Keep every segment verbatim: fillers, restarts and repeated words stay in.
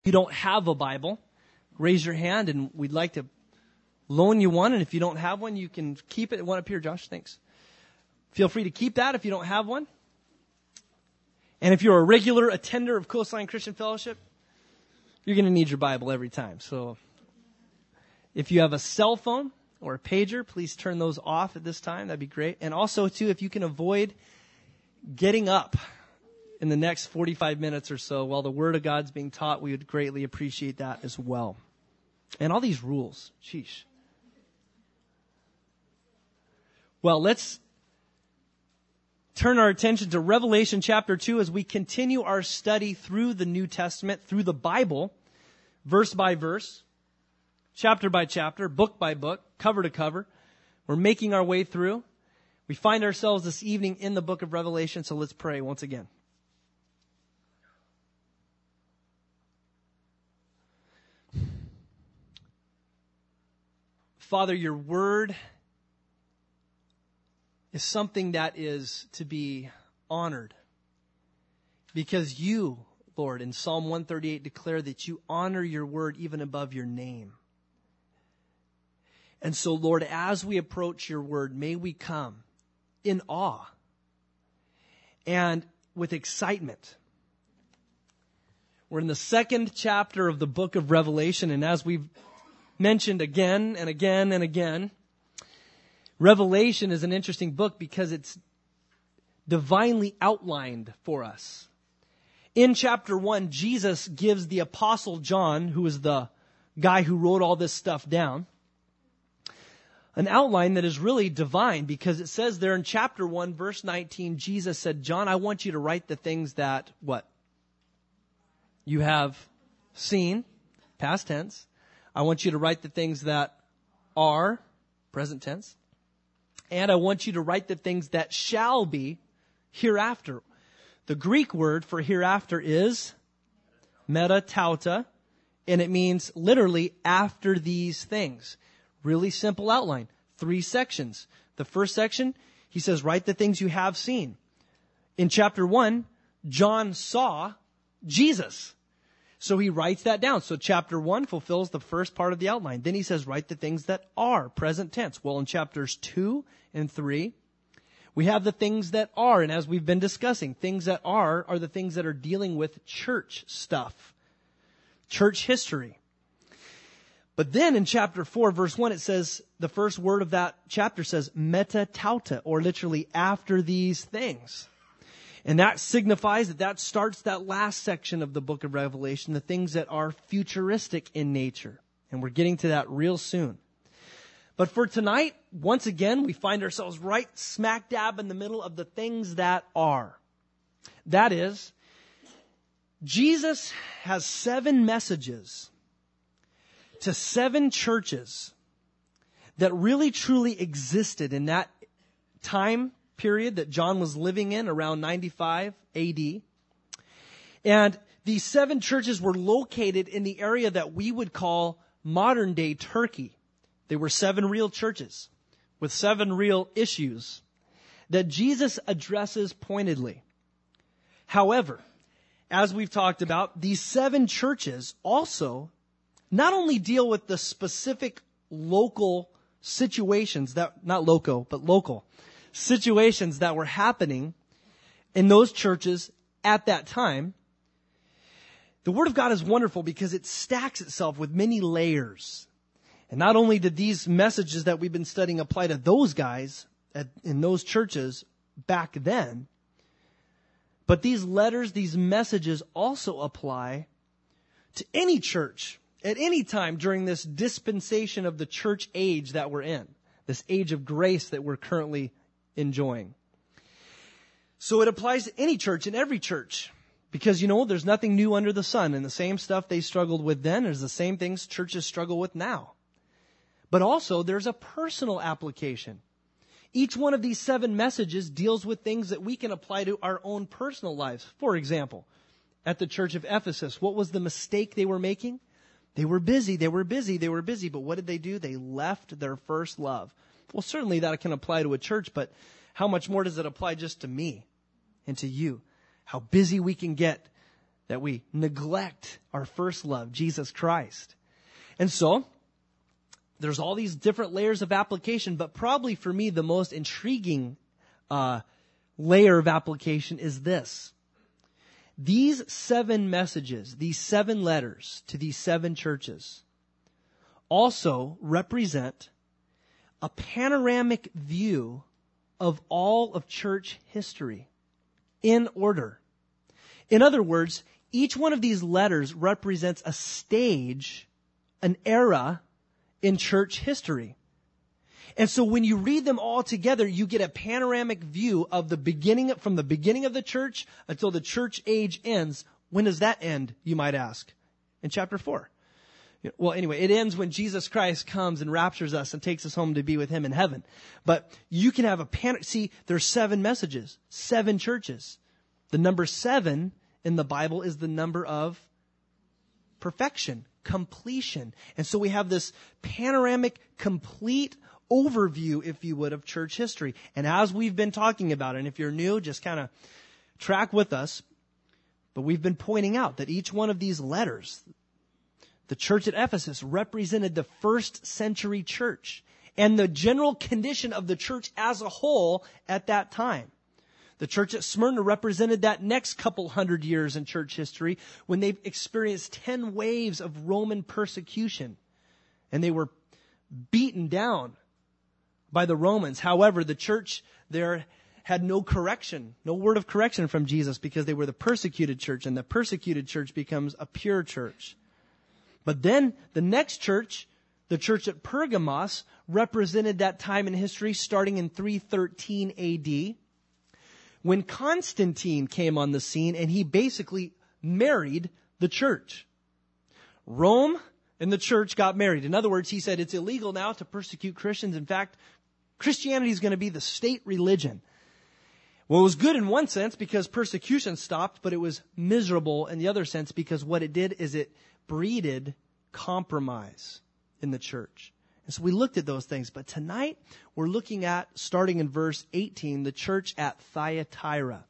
If you don't have a Bible, raise your hand and we'd like to loan you one. And if you don't have one, you can keep it. One up here, Josh. Thanks. Feel free to keep that if you don't have one. And if you're a regular attender of Coastline Christian Fellowship, you're going to need your Bible every time. So if you have a cell phone or a pager, please turn those off at this time. That'd be great. And also, too, if you can avoid getting up in the next forty-five minutes or so while the Word of God's being taught, we would greatly appreciate that as well. And all these rules. Sheesh. Well, let's turn our attention to Revelation chapter two as we continue our study through the New Testament, through the Bible, verse by verse, chapter by chapter, book by book, cover to cover. We're making our way through. We find ourselves this evening in the book of Revelation, so let's pray once again. Father, your word is something that is to be honored because you, Lord, in Psalm one thirty-eight declare that you honor your word even above your name. And so, Lord, as we approach your word, may we come in awe and with excitement. We're in the second chapter of the book of Revelation, and as we've mentioned again and again and again, Revelation is an interesting book because it's divinely outlined for us. In chapter one, Jesus gives the Apostle John, who is the guy who wrote all this stuff down, an outline that is really divine because it says there in chapter one, verse nineteen, Jesus said, John, I want you to write the things that, what? You have seen, past tense. I want you to write the things that are, present tense. And I want you to write the things that shall be hereafter. The Greek word for hereafter is metatauta, and it means literally after these things. Really simple outline. Three sections. The first section, he says, write the things you have seen. In chapter one, John saw Jesus. So he writes that down. So chapter one fulfills the first part of the outline. Then he says, write the things that are, present tense. Well, in chapters two and three, we have the things that are. And as we've been discussing, things that are are the things that are dealing with church stuff, church history. But then in chapter four, verse one, it says, the first word of that chapter says metatauta, or literally after these things. And that signifies that that starts that last section of the book of Revelation, the things that are futuristic in nature. And we're getting to that real soon. But for tonight, once again, we find ourselves right smack dab in the middle of the things that are. That is, Jesus has seven messages to seven churches that really truly existed in that time period that John was living in around ninety-five A D. And these seven churches were located in the area that we would call modern day Turkey. They were seven real churches with seven real issues that Jesus addresses pointedly. However, as we've talked about, these seven churches also not only deal with the specific local situations that, not loco, but local situations that were happening in those churches at that time. The Word of God is wonderful because it stacks itself with many layers. And not only did these messages that we've been studying apply to those guys at, in those churches back then, but these letters, these messages also apply to any church at any time during this dispensation of the church age that we're in, this age of grace that we're currently enjoying. So it applies to any church and every church because, you know, there's nothing new under the sun, and the same stuff they struggled with then is the same things churches struggle with now. But also there's a personal application. Each one of these seven messages deals with things that we can apply to our own personal lives. For example, at the church of Ephesus, what was the mistake they were making? They were busy, they were busy, they were busy, but what did they do? They left their first love. Well, certainly that can apply to a church, but how much more does it apply just to me and to you? How busy we can get that we neglect our first love, Jesus Christ. And so, there's all these different layers of application, but probably for me, the most intriguing uh, layer of application is this. These seven messages, these seven letters to these seven churches, also represent a panoramic view of all of church history in order. In other words, each one of these letters represents a stage, an era in church history. And so when you read them all together, you get a panoramic view of the beginning, from the beginning of the church until the church age ends. When does that end, you might ask? In chapter four. Well, anyway, it ends when Jesus Christ comes and raptures us and takes us home to be with him in heaven. But you can have a pan, see, there's seven messages, seven churches. The number seven in the Bible is the number of perfection, completion. And so we have this panoramic, complete overview, if you would, of church history. And as we've been talking about it, and if you're new, just kind of track with us. But we've been pointing out that each one of these letters, the church at Ephesus represented the first century church and the general condition of the church as a whole at that time. The church at Smyrna represented that next couple hundred years in church history when they experienced ten waves of Roman persecution and they were beaten down by the Romans. However, the church there had no correction, no word of correction from Jesus because they were the persecuted church, and the persecuted church becomes a pure church. But then the next church, the church at Pergamos, represented that time in history starting in three thirteen A D when Constantine came on the scene and he basically married the church. Rome and the church got married. In other words, he said it's illegal now to persecute Christians. In fact, Christianity is going to be the state religion. Well, it was good in one sense because persecution stopped, but it was miserable in the other sense because what it did is it breeded compromise in the church. And so we looked at those things. But tonight, we're looking at, starting in verse eighteen, the church at Thyatira.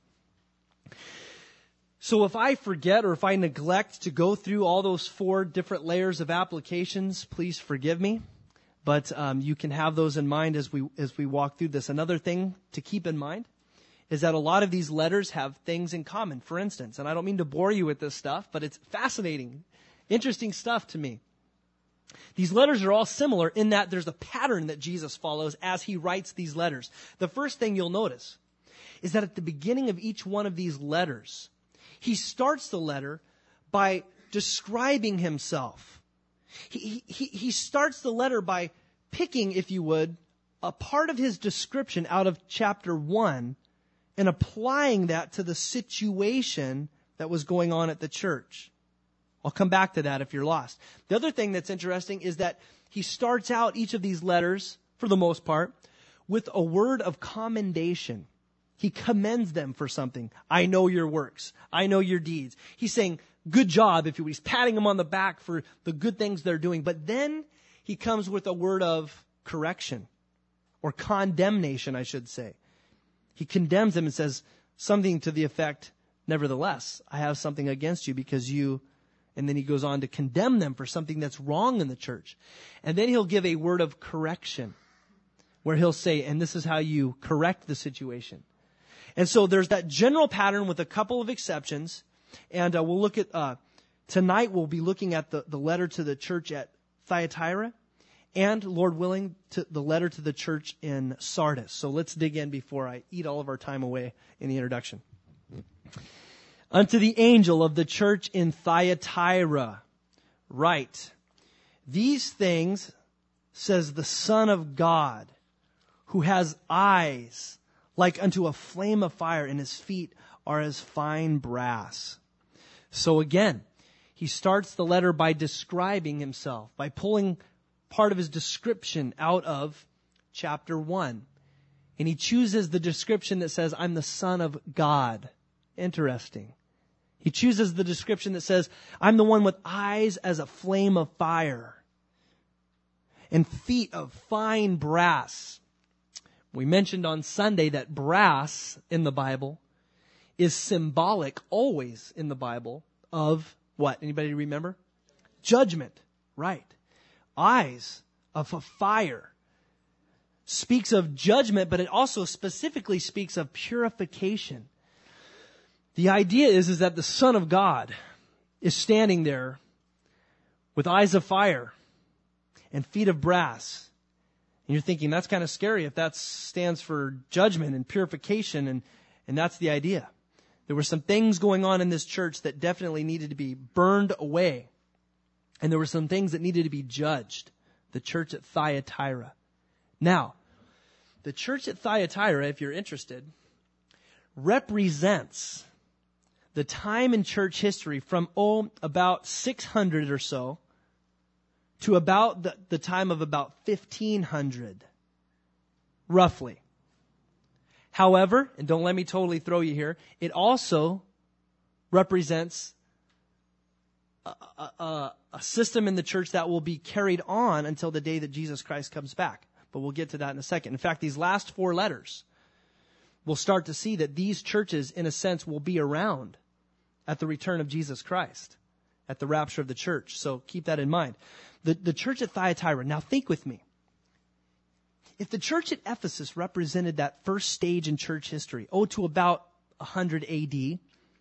So if I forget or if I neglect to go through all those four different layers of applications, please forgive me. But um, you can have those in mind as we as we walk through this. Another thing to keep in mind is that a lot of these letters have things in common. For instance, and I don't mean to bore you with this stuff, but it's fascinating, interesting stuff to me. These letters are all similar in that there's a pattern that Jesus follows as he writes these letters. The first thing you'll notice is that at the beginning of each one of these letters, he starts the letter by describing himself. He, he, he starts the letter by picking, if you would, a part of his description out of chapter one and applying that to the situation that was going on at the church. I'll come back to that if you're lost. The other thing that's interesting is that he starts out each of these letters, for the most part, with a word of commendation. He commends them for something. I know your works. I know your deeds. He's saying, good job, if you will. He's patting them on the back for the good things they're doing. But then he comes with a word of correction, or condemnation, I should say. He condemns them and says something to the effect, nevertheless, I have something against you because you... And then he goes on to condemn them for something that's wrong in the church. And then he'll give a word of correction where he'll say, and this is how you correct the situation. And so there's that general pattern with a couple of exceptions. And uh, we'll look at, uh, tonight we'll be looking at the, the letter to the church at Thyatira and, Lord willing, to the letter to the church in Sardis. So let's dig in before I eat all of our time away in the introduction. Unto the angel of the church in Thyatira, write, these things says the Son of God, who has eyes like unto a flame of fire, and his feet are as fine brass. So again, he starts the letter by describing himself, by pulling part of his description out of chapter one. And he chooses the description that says, I'm the Son of God. Interesting. He chooses the description that says, I'm the one with eyes as a flame of fire and feet of fine brass. We mentioned on Sunday that brass in the Bible is symbolic, always in the Bible, of what? Anybody remember? Judgment. Right. Eyes of a fire. Speaks of judgment, but it also specifically speaks of purification. The idea is, is that the Son of God is standing there with eyes of fire and feet of brass. And you're thinking, that's kind of scary if that stands for judgment and purification, and, and that's the idea. There were some things going on in this church that definitely needed to be burned away. And there were some things that needed to be judged. The church at Thyatira. Now, the church at Thyatira, if you're interested, represents the time in church history from, oh, about six hundred or so to about the, the time of about fifteen hundred, roughly. However, and don't let me totally throw you here, it also represents a, a, a system in the church that will be carried on until the day that Jesus Christ comes back. But we'll get to that in a second. In fact, these last four letters, we'll start to see that these churches, in a sense, will be around at the return of Jesus Christ, at the rapture of the church. So keep that in mind. The, the church at Thyatira, now think with me. If the church at Ephesus represented that first stage in church history, oh, to about one hundred A D,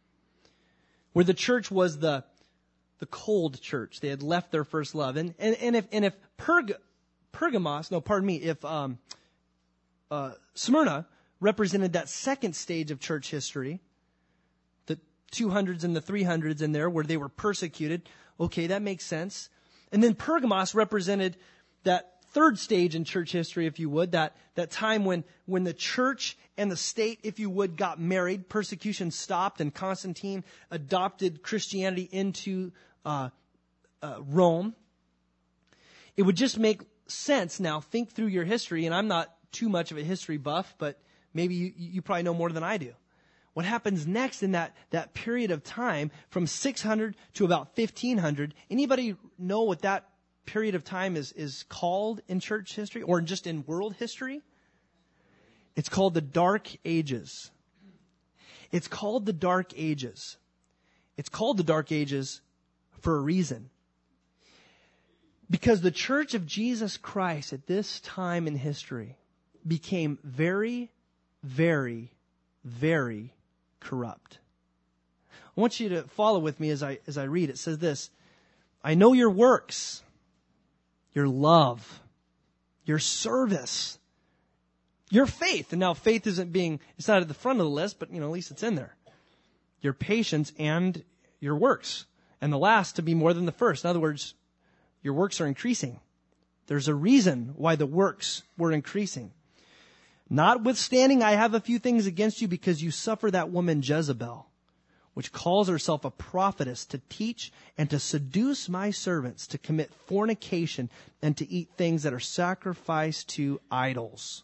where the church was the, the cold church. They had left their first love. And, and, and if, and if Perg, Pergamos, no, pardon me, if um, uh, Smyrna represented that second stage of church history, the two hundreds and the three hundreds in there where they were persecuted, okay, that makes sense. And then Pergamos represented that third stage in church history, if you would, that, that time when, when the church and the state, if you would, got married, persecution stopped, and Constantine adopted Christianity into uh, uh, Rome. It would just make sense now. Think through your history, and I'm not too much of a history buff, but maybe you, you probably know more than I do. What happens next in that, that period of time from six hundred to about fifteen hundred? Anybody know what that period of time is, is called in church history or just in world history? It's called the Dark Ages. It's called the Dark Ages. It's called the Dark Ages for a reason. Because the church of Jesus Christ at this time in history became very, very, very corrupt. I want you to follow with me as I as I read. It says this: I know your works, your love, your service, your faith. And now faith isn't being, it's not at the front of the list, but you know, at least it's in there. Your patience and your works. And the last to be more than the first. In other words, your works are increasing. There's a reason why the works were increasing. Notwithstanding, I have a few things against you because you suffer that woman Jezebel, which calls herself a prophetess, to teach and to seduce my servants to commit fornication and to eat things that are sacrificed to idols.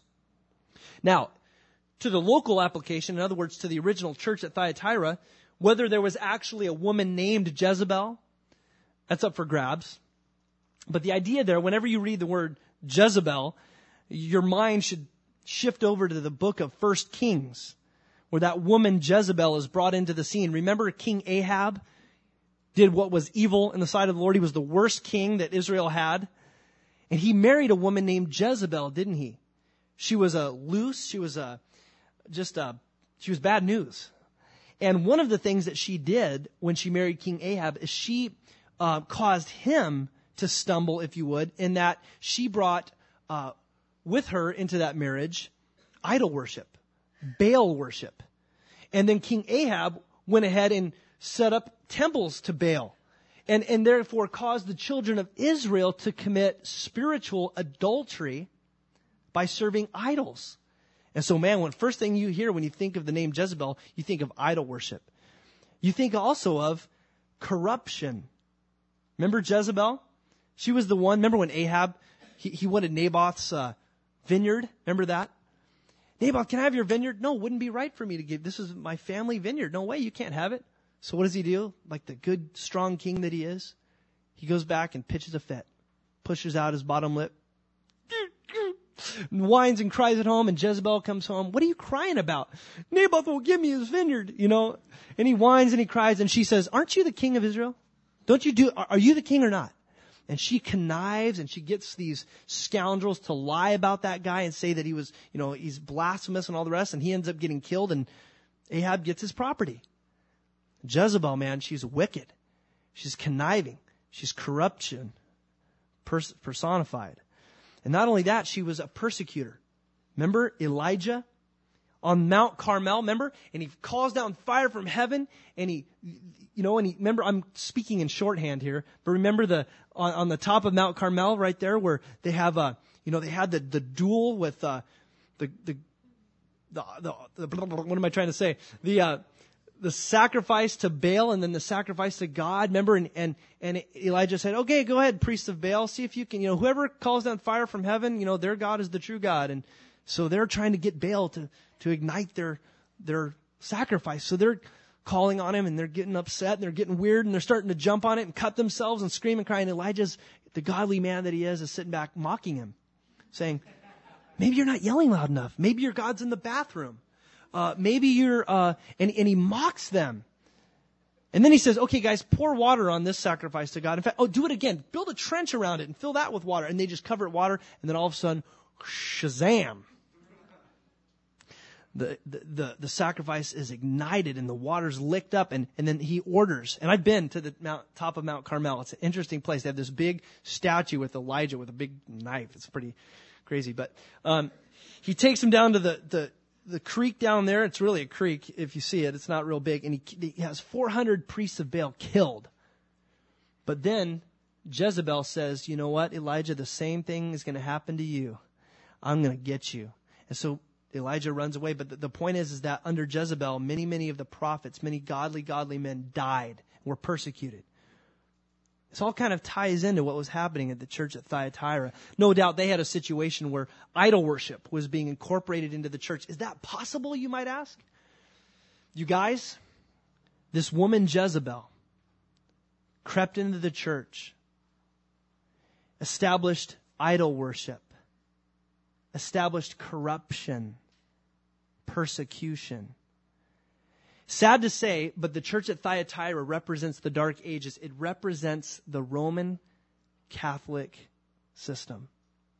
Now, to the local application, in other words, to the original church at Thyatira, whether there was actually a woman named Jezebel, that's up for grabs. But the idea there, whenever you read the word Jezebel, your mind should shift over to the book of First Kings, where that woman Jezebel is brought into the scene. Remember King Ahab did what was evil in the sight of the Lord. He was the worst king that Israel had. And he married a woman named Jezebel, didn't he? She was a loose, she was a, just a, she was bad news. And one of the things that she did when she married King Ahab is she uh, caused him to stumble, if you would, in that she brought uh, with her into that marriage idol worship, Baal worship. And then King Ahab went ahead and set up temples to Baal, and, and therefore caused the children of Israel to commit spiritual adultery by serving idols. And so, man, when first thing you hear when you think of the name Jezebel, you think of idol worship. You think also of corruption. Remember Jezebel? She was the one, remember when Ahab, he, he wanted Naboth's uh, vineyard? Remember that? Naboth, can I have your vineyard? No, it wouldn't be right for me to give. This is my family vineyard. No way, you can't have it. So what does he do? Like the good, strong king that he is, he goes back and pitches a fit, pushes out his bottom lip. whines and cries at home, and Jezebel comes home. What are you crying about? Naboth will give me his vineyard, you know. And he whines and he cries, and she says, aren't you the king of Israel? Don't you do, are you the king or not? And she connives and she gets these scoundrels to lie about that guy and say that he was, you know, he's blasphemous and all the rest, and he ends up getting killed, and Ahab gets his property. Jezebel, man, she's wicked. She's conniving. She's corruption pers- personified. And not only that, she was a persecutor. Remember Elijah on Mount Carmel, remember? And he calls down fire from heaven, and he, you know, and he, remember, I'm speaking in shorthand here, but remember the, on, on the top of Mount Carmel right there where they have a, you know, they had the, the duel with, uh, the, the, the, the, the, what am I trying to say? The, uh, the sacrifice to Baal and then the sacrifice to God, remember? And, and, and Elijah said, okay, go ahead, priests of Baal, see if you can, you know, whoever calls down fire from heaven, you know, their God is the true God. And so they're trying to get Baal to, to ignite their, their sacrifice. So they're calling on him, and they're getting upset, and they're getting weird, and they're starting to jump on it and cut themselves and scream and cry. And Elijah's, the godly man that he is, is sitting back mocking him, saying, maybe you're not yelling loud enough. Maybe your God's in the bathroom. Uh, maybe you're, uh, and, and he mocks them. And then he says, okay, guys, pour water on this sacrifice to God. In fact, oh, do it again. Build a trench around it and fill that with water. And they just cover it with water. And then all of a sudden, shazam. The, the, the, the sacrifice is ignited and the water's licked up, and, and then he orders. And I've been to the mount, top of Mount Carmel. It's an interesting place. They have this big statue with Elijah with a big knife. It's pretty crazy. But, um, he takes him down to the, the, the creek down there. It's really a creek if you see it. It's not real big. And he, he has four hundred priests of Baal killed. But then Jezebel says, you know what, Elijah, the same thing is going to happen to you. I'm going to get you. And so Elijah runs away. But the, the point is, is that under Jezebel, many, many of the prophets, many godly, godly men died, were persecuted. This all kind of ties into what was happening at the church at Thyatira. No doubt they had a situation where idol worship was being incorporated into the church. Is that possible, you might ask? You guys, this woman Jezebel crept into the church, established idol worship, established corruption, persecution. Sad to say, but the church at Thyatira represents the Dark Ages. It represents the Roman Catholic system.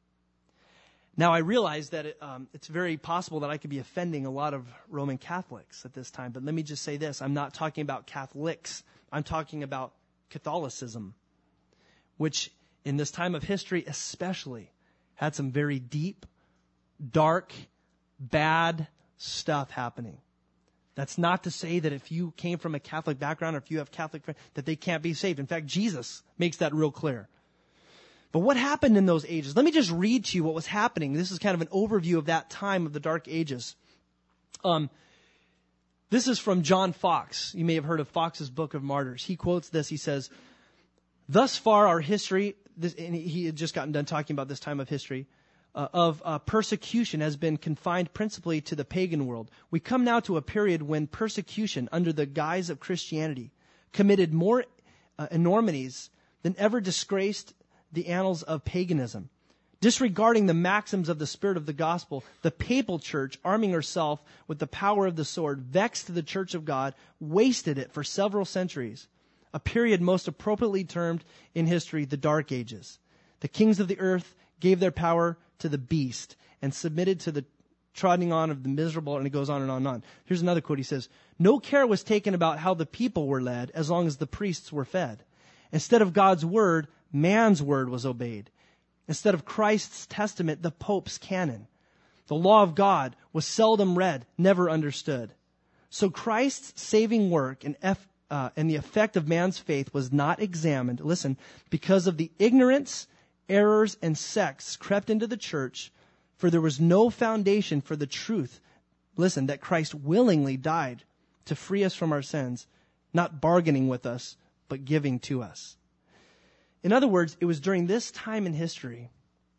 Now, I realize that it, um, it's very possible that I could be offending a lot of Roman Catholics at this time, but let me just say this. I'm not talking about Catholics. I'm talking about Catholicism, which in this time of history especially had some very deep, dark, bad stuff happening. That's not to say that if you came from a Catholic background or if you have Catholic friends, that they can't be saved. In fact, Jesus makes that real clear. But what happened in those ages? Let me just read to you what was happening. This is kind of an overview of that time of the Dark Ages. Um, this is from John Fox. You may have heard of Fox's Book of Martyrs. He quotes this. He says, thus far our history, this, and he had just gotten done talking about this time of history, Uh, of uh, persecution has been confined principally to the pagan world. We come now to a period when persecution under the guise of Christianity committed more uh, enormities than ever disgraced the annals of paganism. Disregarding the maxims of the spirit of the gospel, the papal church, arming herself with the power of the sword, vexed the church of God, wasted it for several centuries, a period most appropriately termed in history the Dark Ages. The kings of the earth gave their power to the beast and submitted to the trotting on of the miserable, and it goes on and on and on. Here's another quote. He says, no care was taken about how the people were led as long as the priests were fed. Instead of God's word, man's word was obeyed. Instead of Christ's testament, the Pope's canon. The law of God was seldom read, never understood. So Christ's saving work and, eff, uh, and the effect of man's faith was not examined, listen, because of the ignorance, errors, and sects crept into the church, for there was no foundation for the truth, listen, that Christ willingly died to free us from our sins, not bargaining with us, but giving to us. In other words, it was during this time in history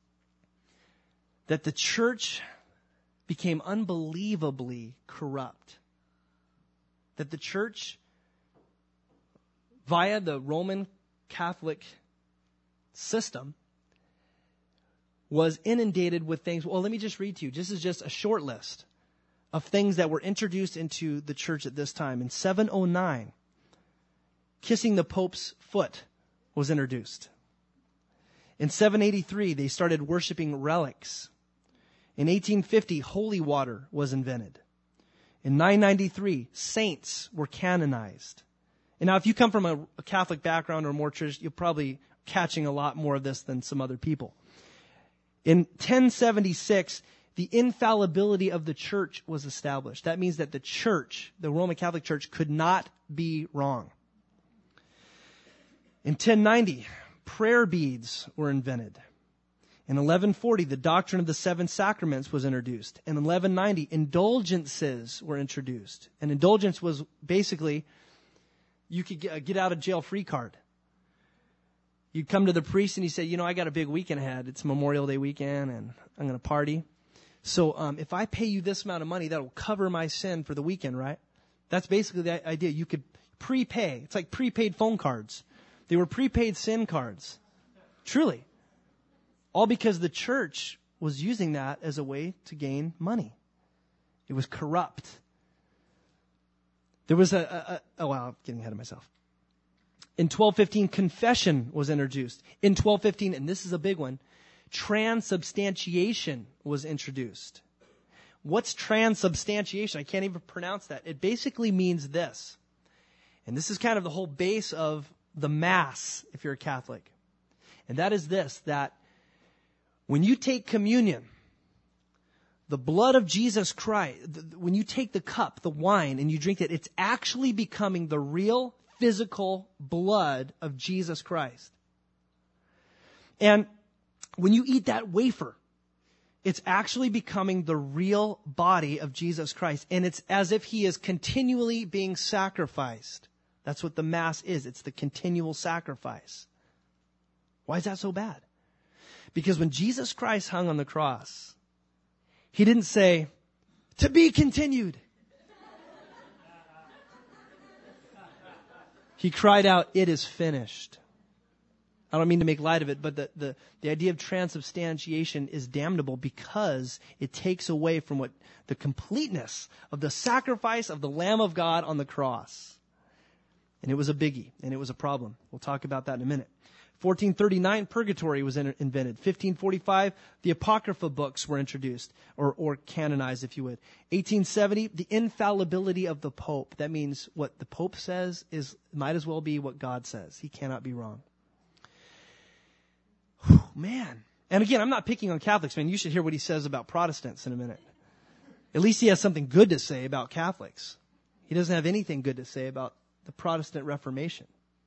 that the church became unbelievably corrupt. That the church, via the Roman Catholic system, was inundated with things. Well, let me just read to you. This is just a short list of things that were introduced into the church at this time. In seven oh nine, kissing the Pope's foot was introduced. In seven eighty-three, they started worshiping relics. In eighteen fifty, holy water was invented. In nine ninety-three, saints were canonized. And now if you come from a, a Catholic background or more church, you're probably catching a lot more of this than some other people. In ten seventy-six, the infallibility of the church was established. That means that the church, the Roman Catholic Church, could not be wrong. In ten ninety, prayer beads were invented. In eleven forty, the doctrine of the seven sacraments was introduced. In eleven ninety, indulgences were introduced. An indulgence was basically, you could get a get out of jail free card. You'd come to the priest and you say, you know, I got a big weekend ahead. It's Memorial Day weekend and I'm going to party. So um, if I pay you this amount of money, that'll cover my sin for the weekend, right? That's basically the idea. You could prepay. It's like prepaid phone cards. They were prepaid sin cards. Truly. All because the church was using that as a way to gain money. It was corrupt. There was a, a, a oh wow, I'm getting ahead of myself. In twelve fifteen, confession was introduced. In twelve fifteen, and this is a big one, transubstantiation was introduced. What's transubstantiation? I can't even pronounce that. It basically means this. And this is kind of the whole base of the Mass, if you're a Catholic. And that is this, that when you take communion, the blood of Jesus Christ, when you take the cup, the wine, and you drink it, it's actually becoming the real physical blood of Jesus Christ. And when you eat that wafer, it's actually becoming the real body of Jesus Christ. And it's as if he is continually being sacrificed. That's what the Mass is. It's the continual sacrifice. Why is that so bad? Because when Jesus Christ hung on the cross, he didn't say, to be continued. He cried out, it is finished. I don't mean to make light of it, but the, the, the idea of transubstantiation is damnable because it takes away from what the completeness of the sacrifice of the Lamb of God on the cross. And it was a biggie, and it was a problem. We'll talk about that in a minute. fourteen thirty-nine, purgatory was in, invented. fifteen forty-five, the Apocrypha books were introduced, or, or canonized, if you would. eighteen seventy, the infallibility of the Pope. That means what the Pope says is might as well be what God says. He cannot be wrong. Whew, man. And again, I'm not picking on Catholics, man. You should hear what he says about Protestants in a minute. At least he has something good to say about Catholics. He doesn't have anything good to say about the Protestant Reformation.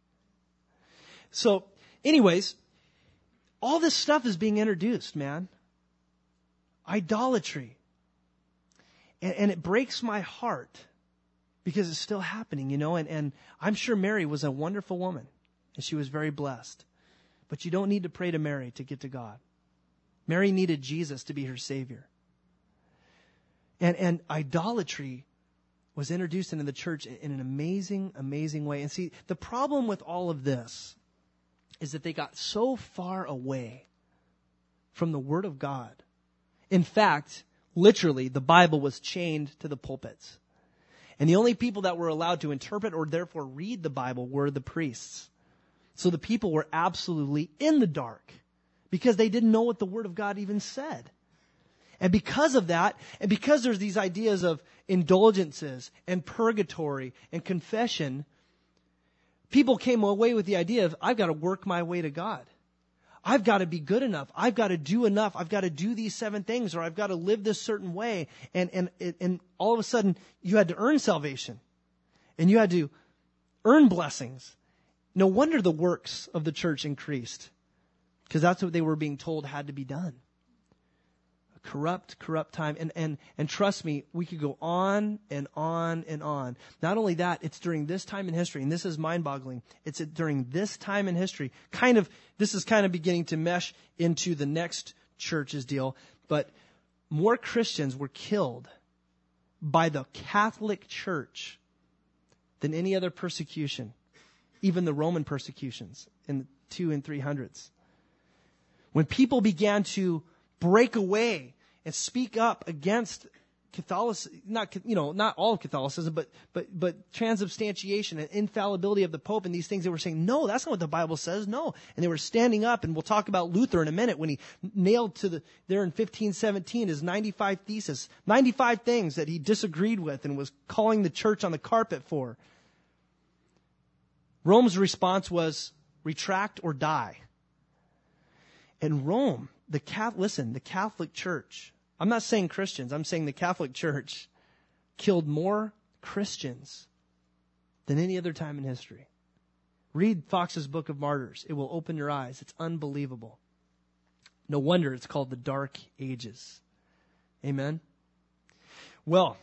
So, anyways, all this stuff is being introduced, man. Idolatry. And, and it breaks my heart because it's still happening, you know. And, and I'm sure Mary was a wonderful woman and she was very blessed. But you don't need to pray to Mary to get to God. Mary needed Jesus to be her Savior. And, and idolatry was introduced into the church in an amazing, amazing way. And see, the problem with all of this is that they got so far away from the Word of God. In fact, literally, the Bible was chained to the pulpits. And the only people that were allowed to interpret or therefore read the Bible were the priests. So the people were absolutely in the dark because they didn't know what the Word of God even said. And because of that, and because there's these ideas of indulgences and purgatory and confession, people came away with the idea of, I've got to work my way to God. I've got to be good enough. I've got to do enough. I've got to do these seven things, or I've got to live this certain way. And, and, and all of a sudden, you had to earn salvation. And you had to earn blessings. No wonder the works of the church increased. Because that's what they were being told had to be done. A corrupt, corrupt time. And, and, and trust me, we could go on and on and on. Not only that, it's during this time in history, and this is mind-boggling. It's during this time in history, kind of, this is kind of beginning to mesh into the next church's deal. But more Christians were killed by the Catholic Church than any other persecution. Even the Roman persecutions in the two and three hundreds. When people began to break away and speak up against Catholicism, not, you know, not all of Catholicism, but, but, but transubstantiation and infallibility of the Pope and these things. They were saying, no, that's not what the Bible says. No. And they were standing up, and we'll talk about Luther in a minute when he nailed to the, there in fifteen seventeen his ninety-five thesis, ninety-five things that he disagreed with and was calling the church on the carpet for. Rome's response was retract or die. And Rome, the Catholic, listen, the Catholic Church, I'm not saying Christians, I'm saying the Catholic Church killed more Christians than any other time in history. Read Fox's Book of Martyrs. It will open your eyes. It's unbelievable. No wonder it's called the Dark Ages. Amen? Well,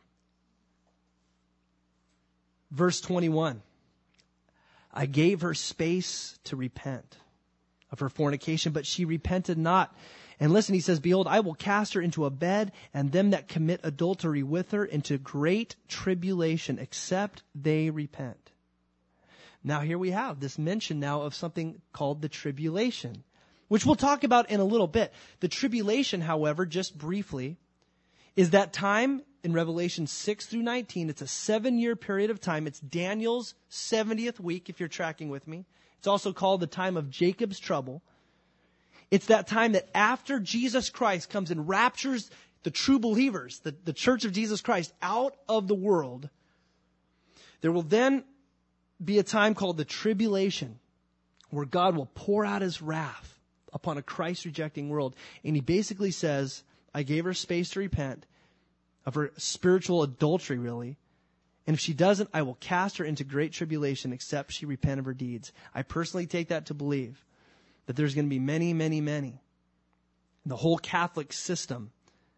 verse twenty-one. I gave her space to repent of her fornication, but she repented not. And listen, he says, behold, I will cast her into a bed, and them that commit adultery with her into great tribulation, except they repent. Now here we have this mention now of something called the tribulation, which we'll talk about in a little bit. The tribulation, however, just briefly, is that time in Revelation six through nineteen. It's a seven-year period of time. It's Daniel's seventieth week, if you're tracking with me. It's also called the time of Jacob's trouble. It's that time that after Jesus Christ comes and raptures the true believers, the, the church of Jesus Christ, out of the world, there will then be a time called the tribulation, where God will pour out his wrath upon a Christ-rejecting world. And he basically says, I gave her space to repent of her spiritual adultery, really. And if she doesn't, I will cast her into great tribulation, except she repent of her deeds. I personally take that to believe that there's going to be many, many, many. The whole Catholic system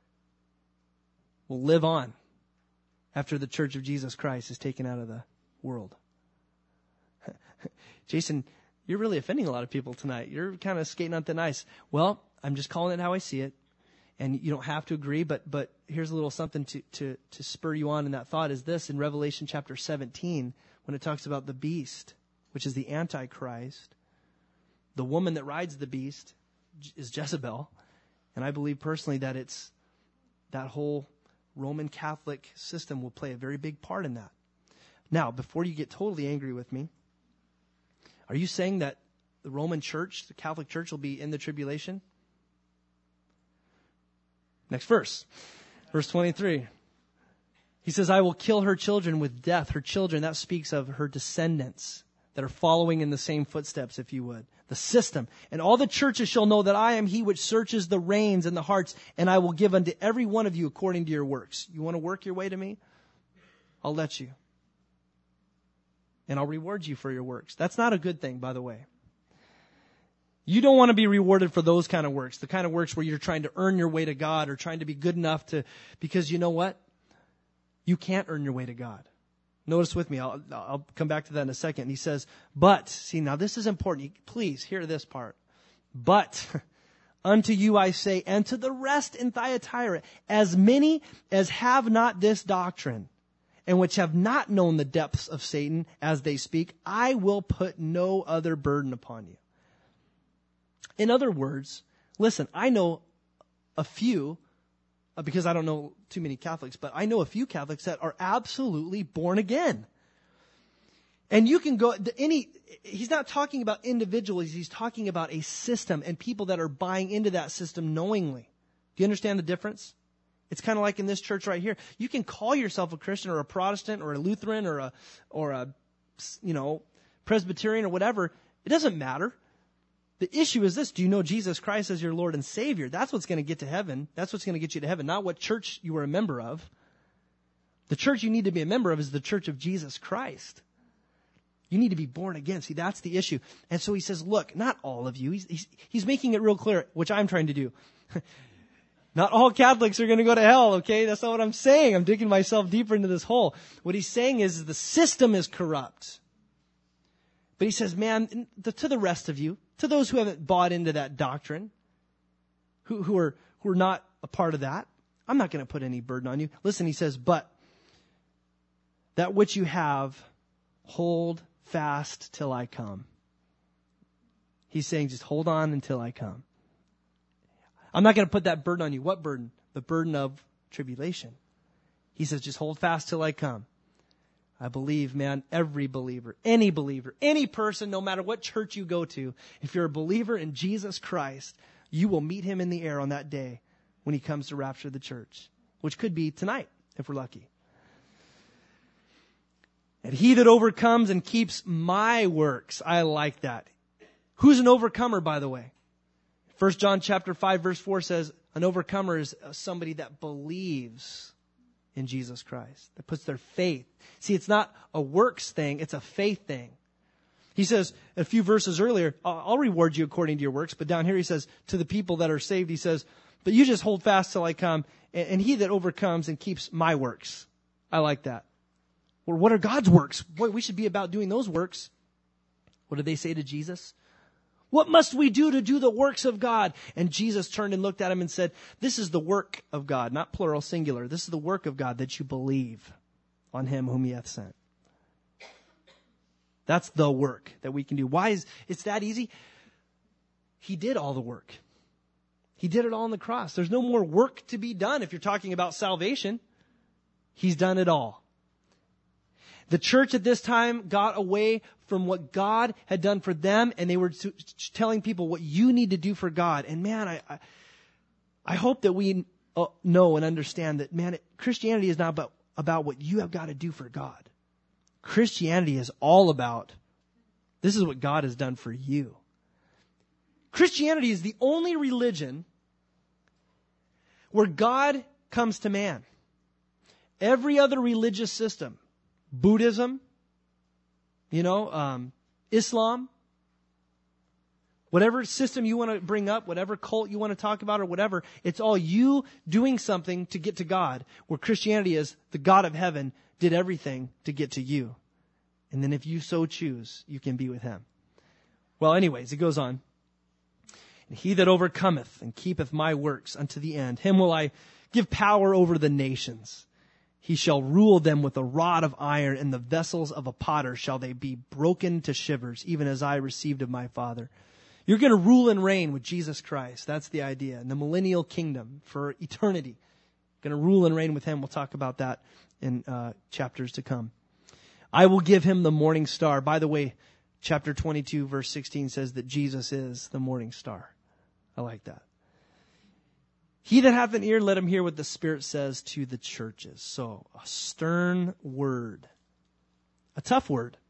will live on after the Church of Jesus Christ is taken out of the world. Jason, you're really offending a lot of people tonight. You're kind of skating on thin ice. Well, I'm just calling it how I see it. And you don't have to agree, but but here's a little something to, to, to spur you on in that thought is this. In Revelation chapter seventeen, when it talks about the beast, which is the Antichrist, the woman that rides the beast is Jezebel. And I believe personally that it's that whole Roman Catholic system will play a very big part in that. Now, before you get totally angry with me, are you saying that the Roman Church, the Catholic Church, will be in the tribulation? Next verse, verse twenty-three. He says, I will kill her children with death. Her children, that speaks of her descendants that are following in the same footsteps, if you would. The system. And all the churches shall know that I am he which searches the reins and the hearts, and I will give unto every one of you according to your works. You want to work your way to me? I'll let you. And I'll reward you for your works. That's not a good thing, by the way. You don't want to be rewarded for those kind of works, the kind of works where you're trying to earn your way to God or trying to be good enough to, because you know what? You can't earn your way to God. Notice with me, I'll, I'll come back to that in a second. He says, but, see, now this is important. Please hear this part. But unto you I say, and to the rest in Thyatira, as many as have not this doctrine, and which have not known the depths of Satan as they speak, I will put no other burden upon you. In other words, listen, I know a few, uh, because I don't know too many Catholics, but I know a few Catholics that are absolutely born again. And you can go, any, he's not talking about individuals, he's talking about a system and people that are buying into that system knowingly. Do you understand the difference? It's kind of like in this church right here. You can call yourself a Christian or a Protestant or a Lutheran or a, or a, you know, Presbyterian or whatever. It doesn't matter. The issue is this. Do you know Jesus Christ as your Lord and Savior? That's what's going to get to heaven. That's what's going to get you to heaven, not what church you were a member of. The church you need to be a member of is the church of Jesus Christ. You need to be born again. See, that's the issue. And so he says, look, not all of you. He's, he's, he's making it real clear, which I'm trying to do. Not all Catholics are going to go to hell, okay? That's not what I'm saying. I'm digging myself deeper into this hole. What he's saying is the system is corrupt. But he says, man, to the rest of you, to those who haven't bought into that doctrine, who, who are who are not a part of that, I'm not going to put any burden on you. Listen, he says, but that which you have, hold fast till I come. He's saying, just hold on until I come. I'm not going to put that burden on you. What burden? The burden of tribulation. He says, just hold fast till I come. I believe, man, every believer, any believer, any person, no matter what church you go to, if you're a believer in Jesus Christ, you will meet him in the air on that day when he comes to rapture the church, which could be tonight if we're lucky. And he that overcomes and keeps my works. I like that. Who's an overcomer, by the way? First John chapter five, verse four says, an overcomer is somebody that believes in Jesus Christ, that puts their faith. See, it's not a works thing, it's a faith thing. He says a few verses earlier, I'll reward you according to your works. But down here he says, to the people that are saved, he says, but you just hold fast till I come, and he that overcomes and keeps my works. I like that. Well, what are God's works? Boy, we should be about doing those works. What did they say to Jesus? What must we do to do the works of God? And Jesus turned and looked at him and said, this is the work of God, not plural, singular. This is the work of God, that you believe on him whom he hath sent. That's the work that we can do. Why is it's that easy? He did all the work. He did it all on the cross. There's no more work to be done if you're talking about salvation. He's done it all. The church at this time got away from what God had done for them, and they were t- t- telling people what you need to do for God. And man, I I, I hope that we uh, know and understand that, man, it, Christianity is not about, about what you have got to do for God. Christianity is all about, this is what God has done for you. Christianity is the only religion where God comes to man. Every other religious system, Buddhism, you know, um, Islam, whatever system you want to bring up, whatever cult you want to talk about or whatever, it's all you doing something to get to God. Where Christianity is, the God of heaven did everything to get to you. And then if you so choose, you can be with him. Well, anyways, it goes on. And he that overcometh and keepeth my works unto the end, him will I give power over the nations. He shall rule them with a rod of iron, and the vessels of a potter shall they be broken to shivers, even as I received of my Father. You're going to rule and reign with Jesus Christ. That's the idea. In the millennial kingdom for eternity. Going to rule and reign with him. We'll talk about that in uh, chapters to come. I will give him the morning star. By the way, chapter twenty-two, verse sixteen says that Jesus is the morning star. I like that. He that hath an ear, let him hear what the Spirit says to the churches. So, a stern word. A tough word.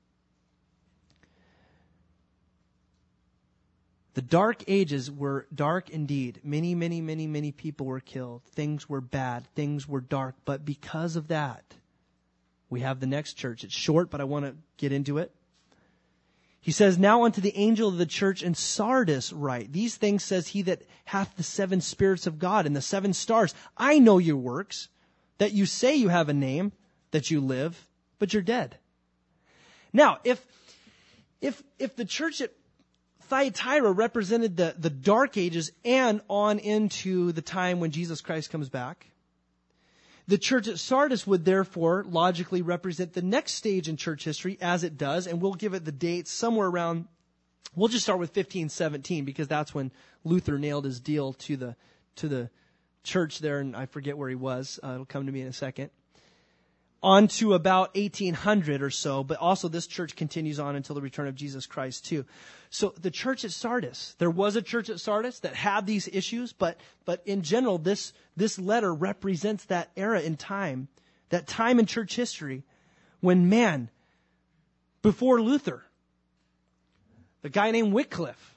The dark ages were dark indeed. Many, many, many, many people were killed. Things were bad. Things were dark. But because of that, we have the next church. It's short, but I want to get into it. He says, now unto the angel of the church in Sardis write, these things says he that hath the seven spirits of God and the seven stars. I know your works, that you say you have a name, that you live, but you're dead. Now, if if if the church at Thyatira represented the, the dark ages and on into the time when Jesus Christ comes back, the church at Sardis would therefore logically represent the next stage in church history, as it does, and we'll give it the dates somewhere around, we'll just start with fifteen seventeen, because that's when Luther nailed his deal to the to the church there, and I forget where he was. Uh, it'll come to me in a second. On to about eighteen hundred or so, but also this church continues on until the return of Jesus Christ too. So the church at Sardis, there was a church at Sardis that had these issues, but but in general, this this letter represents that era in time, that time in church history when, man, before Luther, the guy named Wycliffe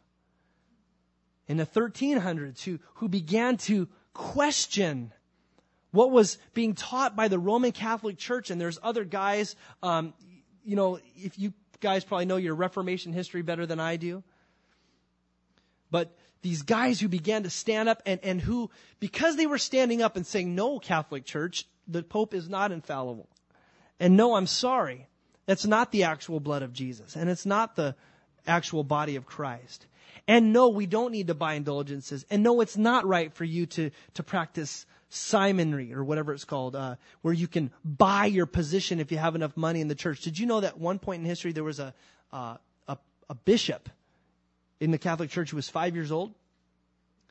in the thirteen hundreds who, who began to question what was being taught by the Roman Catholic Church. And there's other guys, um, you know, if you guys probably know your Reformation history better than I do. But these guys who began to stand up and, and who, because they were standing up and saying, no, Catholic Church, the Pope is not infallible. And no, I'm sorry, that's not the actual blood of Jesus. And it's not the actual body of Christ. And no, we don't need to buy indulgences. And no, it's not right for you to, to practice simonry or whatever it's called, uh, where you can buy your position if you have enough money in the church. Did you know that at one point in history there was a, uh, a, a bishop in the Catholic Church who was five years old?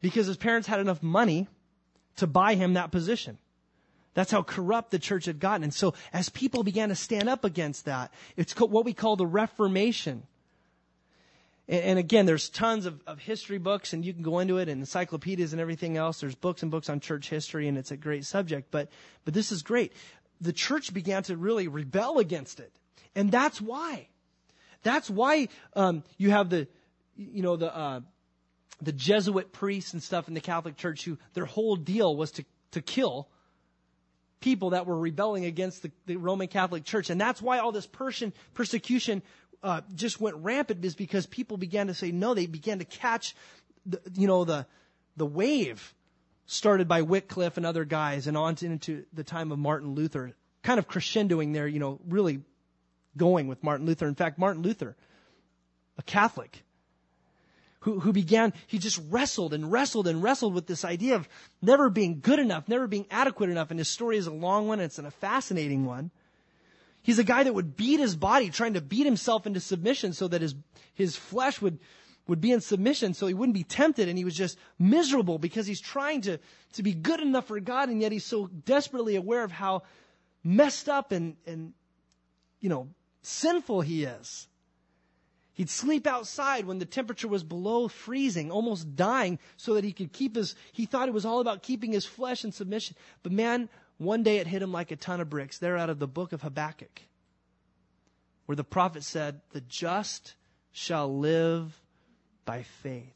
because his parents had enough money to buy him that position. That's how corrupt the church had gotten. And so as people began to stand up against that, it's what we call the Reformation. And, and again, there's tons of, of history books, and you can go into it, and encyclopedias and everything else. There's books and books on church history, and it's a great subject. But, but this is great. The church began to really rebel against it. And that's why. That's why um, you have the, you know, the uh, the Jesuit priests and stuff in the Catholic Church who their whole deal was to, to kill people that were rebelling against the, the Roman Catholic Church. And that's why all this Persian persecution uh, just went rampant, is because people began to say no. They began to catch, the, you know, the the wave started by Wycliffe and other guys, and on to, into the time of Martin Luther, kind of crescendoing there, you know, really going with Martin Luther. In fact, Martin Luther, a Catholic, who, who began, he just wrestled and wrestled and wrestled with this idea of never being good enough, never being adequate enough. And his story is a long one, and it's a fascinating one. He's a guy that would beat his body, trying to beat himself into submission so that his, his flesh would, would be in submission so he wouldn't be tempted. And he was just miserable because he's trying to, to be good enough for God, and yet he's so desperately aware of how messed up and, and, you know, sinful he is. He'd sleep outside when the temperature was below freezing, almost dying, so that he could keep his, he thought it was all about keeping his flesh in submission. But man, one day it hit him like a ton of bricks. They're out of the book of Habakkuk, where the prophet said, the just shall live by faith.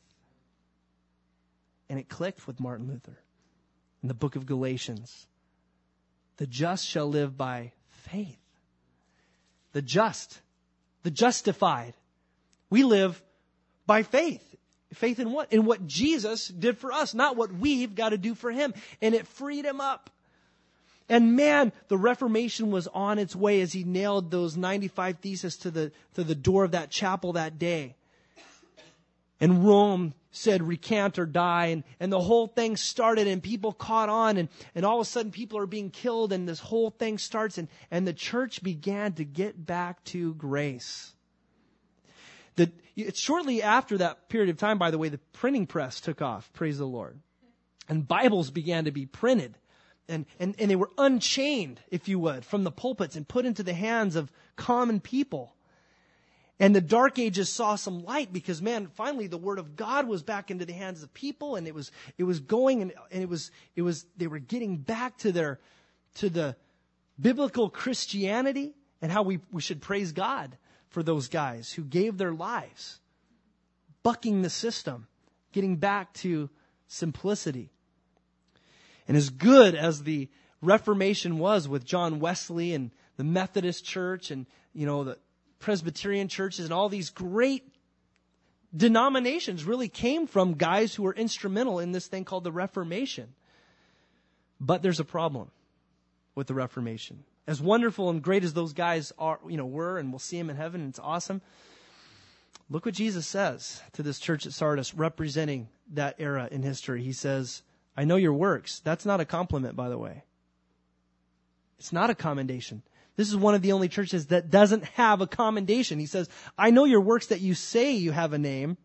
And it clicked with Martin Luther in the book of Galatians. The just shall live by faith. The just, the justified. We live by faith. Faith in what? In what Jesus did for us, not what we've got to do for him. And it freed him up. And man, the Reformation was on its way as he nailed those ninety-five theses to the, to the door of that chapel that day. And Rome said, recant or die. And, and the whole thing started, and people caught on, and, and all of a sudden people are being killed, and this whole thing starts, and, and the church began to get back to grace. The, it's shortly after that period of time, by the way, the printing press took off, praise the Lord. And Bibles began to be printed. And, and, and they were unchained, if you would, from the pulpits and put into the hands of common people. And the Dark Ages saw some light because, man, finally the Word of God was back into the hands of people, and it was it was going, and, and it was it was they were getting back to their to the biblical Christianity, and how we, we should praise God for those guys who gave their lives, bucking the system, getting back to simplicity. And as good as the Reformation was with John Wesley and the Methodist Church and, you know, the Presbyterian churches and all these great denominations really came from guys who were instrumental in this thing called the Reformation. But there's a problem with the Reformation. As wonderful and great as those guys are, you know, were, and we'll see them in heaven, and it's awesome. Look what Jesus says to this church at Sardis, representing that era in history. He says, I know your works. That's not a compliment, by the way. It's not a commendation. This is one of the only churches that doesn't have a commendation. He says, I know your works, that you say you have a name,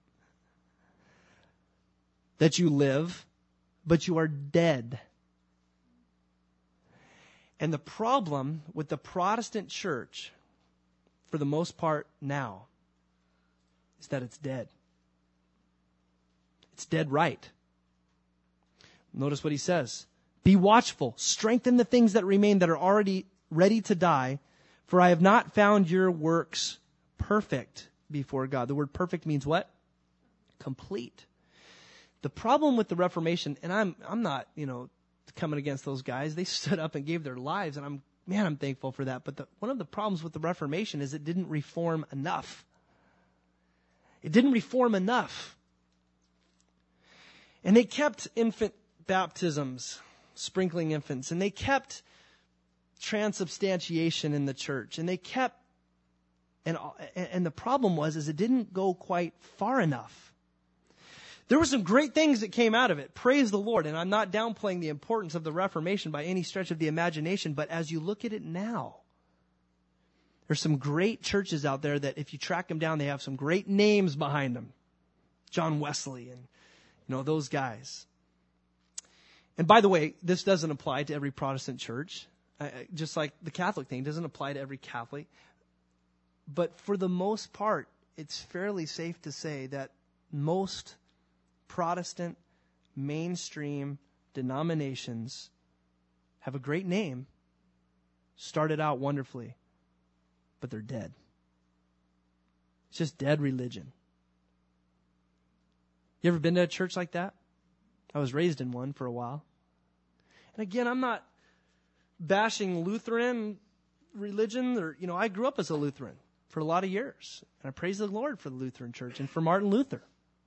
that you live, but you are dead. And the problem with the Protestant church, for the most part now, is that it's dead. It's dead right. Notice what he says. Be watchful. Strengthen the things that remain that are already ready to die, for I have not found your works perfect before God. The word perfect means what? Complete. The problem with the Reformation, and I'm I'm not, you know, coming against those guys. They stood up and gave their lives, and I'm man, I'm thankful for that. But the, one of the problems with the Reformation is it didn't reform enough. It didn't reform enough. And they kept infant baptisms, sprinkling infants, and they kept transubstantiation in the church, and they kept, and and the problem was is it didn't go quite far enough. There were some great things that came out of it. Praise the Lord. And I'm not downplaying the importance of the Reformation by any stretch of the imagination, but as you look at it now, there's some great churches out there that if you track them down, they have some great names behind them. John Wesley and You know, those guys. And by the way, this doesn't apply to every Protestant church. Uh, just like the Catholic thing doesn't apply to every Catholic. But for the most part, it's fairly safe to say that most Protestant mainstream denominations have a great name, started out wonderfully, but they're dead. It's just dead religion. You ever been to a church like that? I was raised in one for a while. And again, I'm not bashing Lutheran religion, or, you know, I grew up as a Lutheran for a lot of years. And I praise the Lord for the Lutheran Church and for Martin Luther.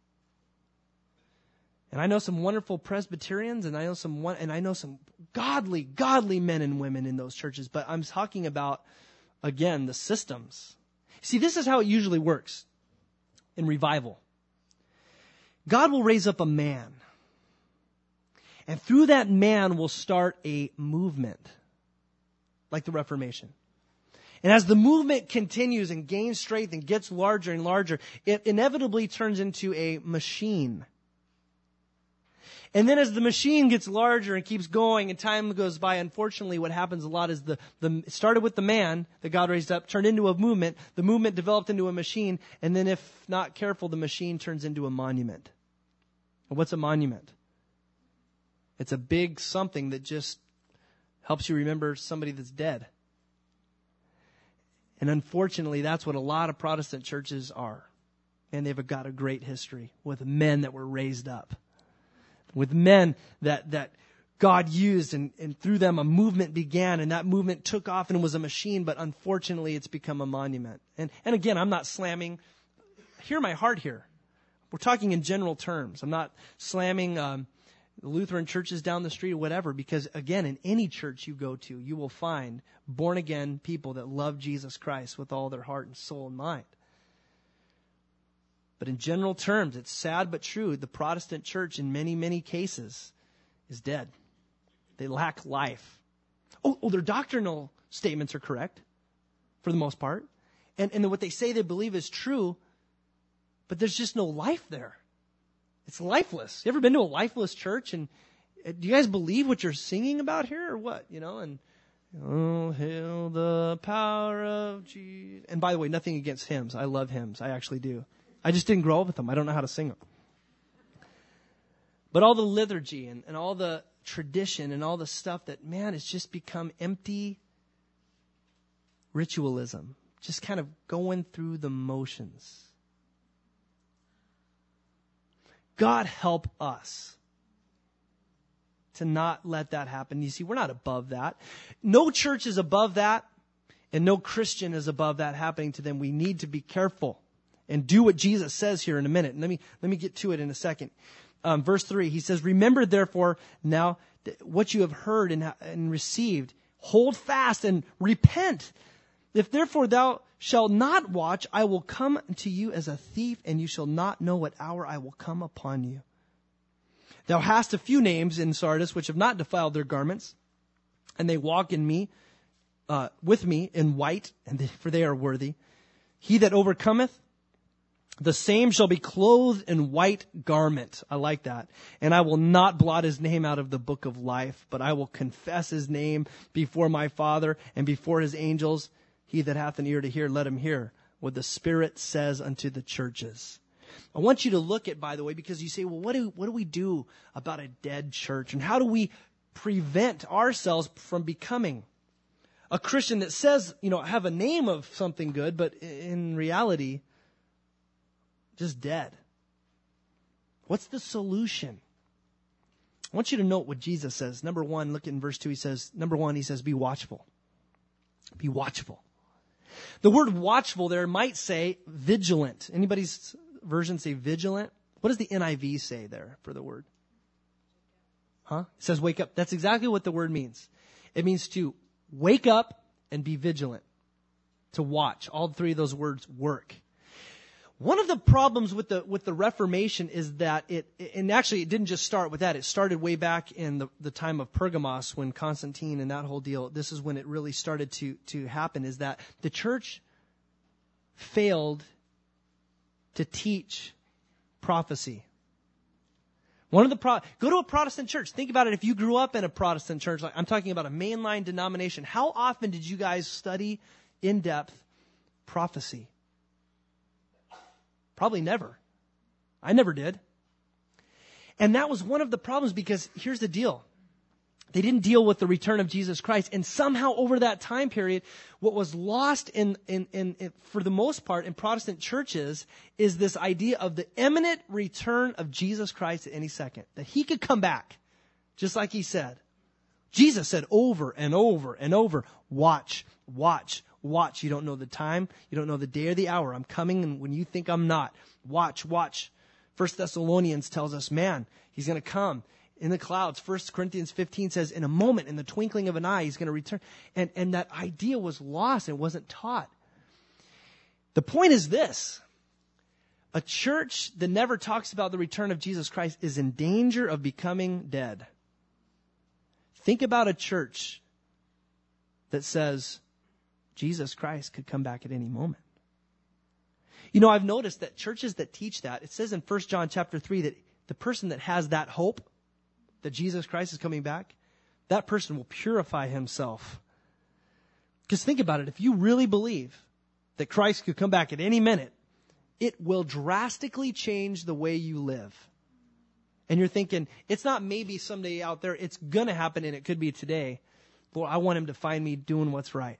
And I know some wonderful Presbyterians, and I know some one, and I know some godly, godly men and women in those churches. But I'm talking about, again, the systems. See, this is how it usually works in revival. God will raise up a man, and through that man will start a movement, like the Reformation. And as the movement continues and gains strength and gets larger and larger, it inevitably turns into a machine. And then as the machine gets larger and keeps going and time goes by, unfortunately what happens a lot is the, the it started with the man that God raised up, turned into a movement, the movement developed into a machine, and then if not careful, the machine turns into a monument. And what's a monument? It's a big something that just helps you remember somebody that's dead. And unfortunately, that's what a lot of Protestant churches are. And they've got a great history with men that were raised up. With men that, that God used, and, and through them a movement began, and that movement took off and was a machine, but unfortunately it's become a monument. And, and again, I'm not slamming, hear my heart here. We're talking in general terms. I'm not slamming um, Lutheran churches down the street or whatever, because again, in any church you go to, you will find born again people that love Jesus Christ with all their heart and soul and mind. But in general terms, it's sad but true, the Protestant church in many, many cases is dead. They lack life. Oh, oh their doctrinal statements are correct for the most part. And, and what they say they believe is true, but there's just no life there. It's lifeless. You ever been to a lifeless church? And uh, do you guys believe what you're singing about here or what? You know, and oh, hail the power of Jesus. And by the way, nothing against hymns. I love hymns. I actually do. I just didn't grow up with them. I don't know how to sing them. But all the liturgy and, and all the tradition and all the stuff that, man, it's just become empty ritualism. Just kind of going through the motions. God help us to not let that happen. You see, we're not above that. No church is above that, and no Christian is above that happening to them. We need to be careful and do what Jesus says here in a minute. And let me, let me get to it in a second. Um, verse three, he says, remember therefore now what you have heard and, and received. Hold fast and repent. If therefore thou shalt not watch, I will come to you as a thief, and you shall not know what hour I will come upon you. Thou hast a few names in Sardis which have not defiled their garments, and they walk in me, uh, with me in white, and they, for they are worthy. He that overcometh, the same shall be clothed in white garment. I like that. And I will not blot his name out of the book of life, but I will confess his name before my Father and before his angels. He that hath an ear to hear, let him hear what the Spirit says unto the churches. I want you to look at, by the way, because you say, well, what do, what do we do about a dead church? And how do we prevent ourselves from becoming a Christian that says, you know, have a name of something good, but in reality, just dead? What's the solution? I want you to note what Jesus says. Number one, look in verse two. He says, number one, he says, be watchful. Be watchful. The word watchful there might say vigilant. Anybody's version say vigilant? What does the N I V say there for the word? Huh? It says wake up. That's exactly what the word means. It means to wake up and be vigilant. To watch. All three of those words work. One of the problems with the with the Reformation is that it, and actually it didn't just start with that. It started way back in the, the time of Pergamos when Constantine and that whole deal, this is when it really started to, to happen, is that the church failed to teach prophecy. One of the pro- go to a Protestant church. Think about it. If you grew up in a Protestant church, like I'm talking about a mainline denomination, how often did you guys study in depth prophecy? Probably never. I never did. And that was one of the problems, because here's the deal. They didn't deal with the return of Jesus Christ. And somehow over that time period, what was lost in, in, in, in, for the most part in Protestant churches is this idea of the imminent return of Jesus Christ at any second. That he could come back, just like he said. Jesus said over and over and over, watch, watch, watch. You don't know the time. You don't know the day or the hour. I'm coming and when you think I'm not. Watch, watch. First Thessalonians tells us, man, he's going to come in the clouds. First Corinthians fifteen says, in a moment, in the twinkling of an eye, he's going to return. And, and that idea was lost and wasn't taught. The point is this. A church that never talks about the return of Jesus Christ is in danger of becoming dead. Think about a church that says Jesus Christ could come back at any moment. You know, I've noticed that churches that teach that, it says in First John chapter three that the person that has that hope, that Jesus Christ is coming back, that person will purify himself. Because think about it. If you really believe that Christ could come back at any minute, it will drastically change the way you live. And you're thinking, it's not maybe someday out there. It's going to happen, and it could be today. Lord, I want him to find me doing what's right.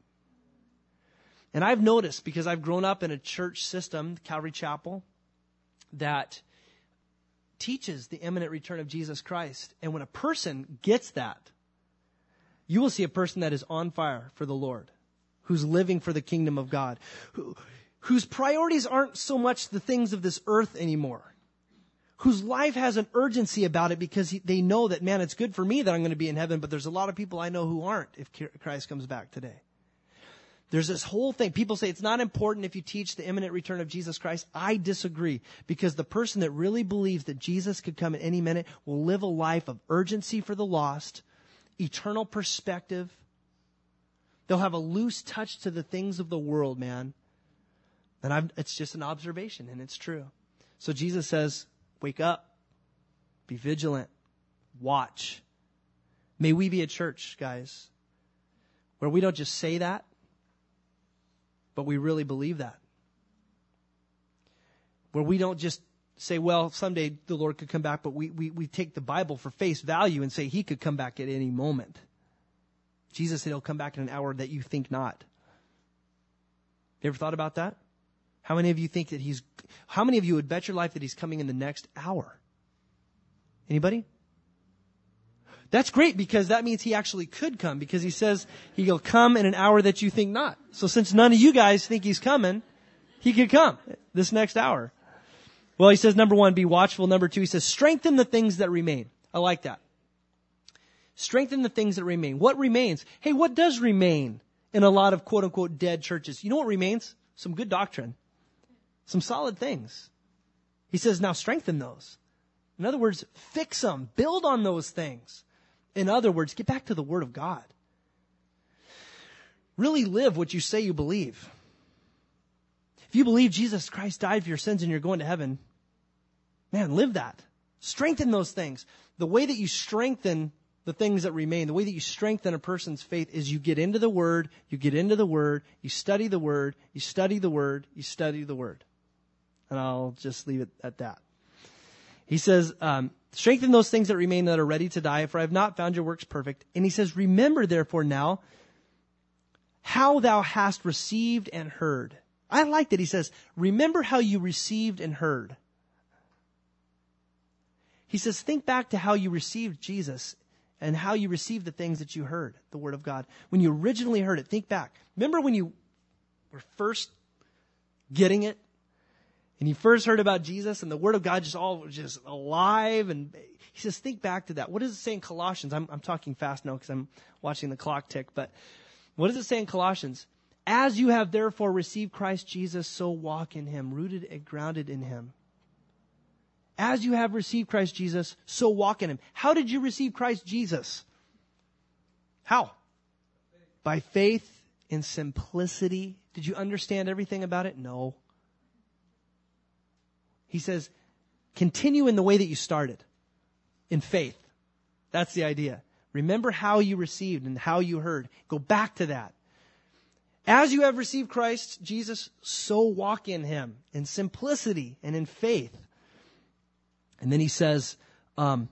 And I've noticed, because I've grown up in a church system, Calvary Chapel, that teaches the imminent return of Jesus Christ. And when a person gets that, you will see a person that is on fire for the Lord, who's living for the kingdom of God, who, whose priorities aren't so much the things of this earth anymore, whose life has an urgency about it because he, they know that, man, it's good for me that I'm going to be in heaven, but there's a lot of people I know who aren't if Christ comes back today. There's this whole thing. People say it's not important if you teach the imminent return of Jesus Christ. I disagree, because the person that really believes that Jesus could come at any minute will live a life of urgency for the lost, eternal perspective. They'll have a loose touch to the things of the world, man. And I've, it's just an observation, and it's true. So Jesus says, wake up, be vigilant, watch. May we be a church, guys, where we don't just say that, but we really believe that. Where we don't just say, well, someday the Lord could come back, but we, we, we take the Bible for face value and say he could come back at any moment. Jesus said he'll come back in an hour that you think not. You ever thought about that? How many of you think that he's, how many of you would bet your life that he's coming in the next hour? Anybody? That's great, because that means he actually could come, because he says he'll come in an hour that you think not. So since none of you guys think he's coming, he could come this next hour. Well, he says, number one, be watchful. Number two, he says, strengthen the things that remain. I like that. Strengthen the things that remain. What remains? Hey, what does remain in a lot of quote unquote dead churches? You know what remains? Some good doctrine. Some solid things. He says, now strengthen those. In other words, fix them. Build on those things. In other words, get back to the Word of God. Really live what you say you believe. If you believe Jesus Christ died for your sins and you're going to heaven, man, live that. Strengthen those things. The way that you strengthen the things that remain, the way that you strengthen a person's faith is you get into the Word, you get into the Word, you study the Word, you study the Word, you study the Word. And I'll just leave it at that. He says, um, strengthen those things that remain that are ready to die, for I have not found your works perfect. And he says, remember therefore now how thou hast received and heard. I like that he says, remember how you received and heard. He says, think back to how you received Jesus and how you received the things that you heard, the Word of God. When you originally heard it, think back. Remember when you were first getting it? And you first heard about Jesus and the Word of God just all just alive. And he says, think back to that. What does it say in Colossians? I'm, I'm talking fast now because I'm watching the clock tick. But what does it say in Colossians? As you have therefore received Christ Jesus, so walk in him, rooted and grounded in him. As you have received Christ Jesus, so walk in him. How did you receive Christ Jesus? How? By faith in simplicity. Did you understand everything about it? No. He says, continue in the way that you started. in faith. That's the idea. Remember how you received and how you heard. Go back to that. As you have received Christ Jesus, so walk in him, in simplicity and in faith. And then he says, um,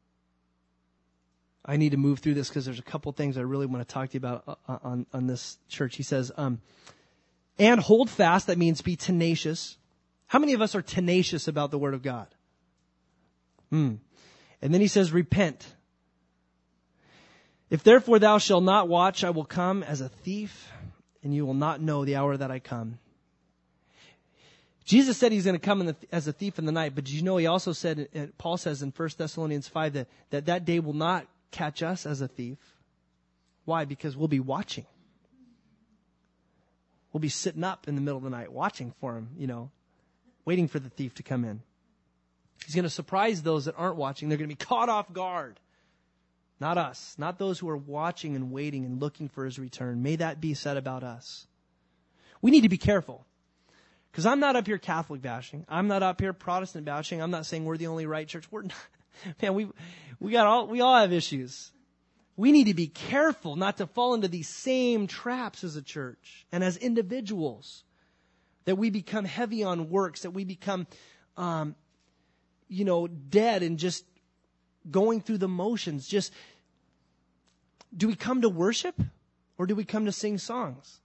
I need to move through this because there's a couple things I really want to talk to you about on, on this church. He says, um, and hold fast, that means be tenacious. How many of us are tenacious about the Word of God? Hmm. And then he says, repent. If therefore thou shalt not watch, I will come as a thief, and you will not know the hour that I come. Jesus said he's going to come in the, as a thief in the night, but did you know he also said, Paul says in First Thessalonians five, that, that that day will not catch us as a thief. Why? Because we'll be watching. We'll be sitting up in the middle of the night watching for him, you know, waiting for the thief to come in. He's going to surprise those that aren't watching. They're going to be caught off guard. Not us. Not those who are watching and waiting and looking for his return. May that be said about us. We need to be careful. Because I'm not up here Catholic bashing. I'm not up here Protestant bashing. I'm not saying we're the only right church. We're not. Man, we we got all we all have issues. We need to be careful not to fall into these same traps as a church and as individuals. That we become heavy on works. That we become, um, you know, dead and just going through the motions. Just, do we come to worship or do we come to sing songs?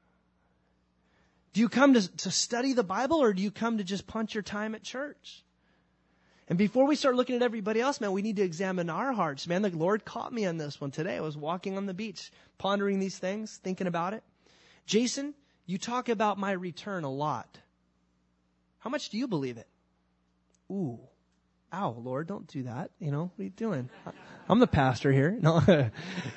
Do you come to, to study the Bible or do you come to just punch your time at church? And before we start looking at everybody else, man, we need to examine our hearts. Man, the Lord caught me on this one today. I was walking on the beach, pondering these things, thinking about it. Jason, you talk about my return a lot. How much do you believe it? Ooh. Ow, Lord, don't do that. You know, what are you doing? I'm the pastor here. No.